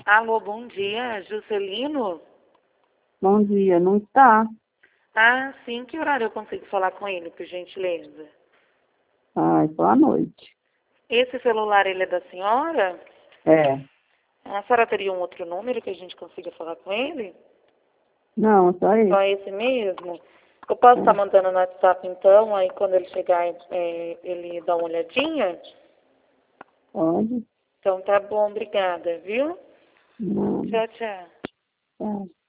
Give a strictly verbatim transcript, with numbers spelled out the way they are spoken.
Alô, bom dia, Juscelino? Bom dia, não está? Ah, sim, que horário eu consigo falar com ele, por gentileza? Ah, é só à noite. Esse celular, ele é da senhora? É. A senhora teria um outro número que a gente consiga falar com ele? Não, é só Só esse. esse mesmo? Eu posso estar É. mandando no WhatsApp, então, aí quando ele chegar, é, ele dá uma olhadinha? Pode? Então tá bom, obrigada, viu? Não. Tchau, tchau. É.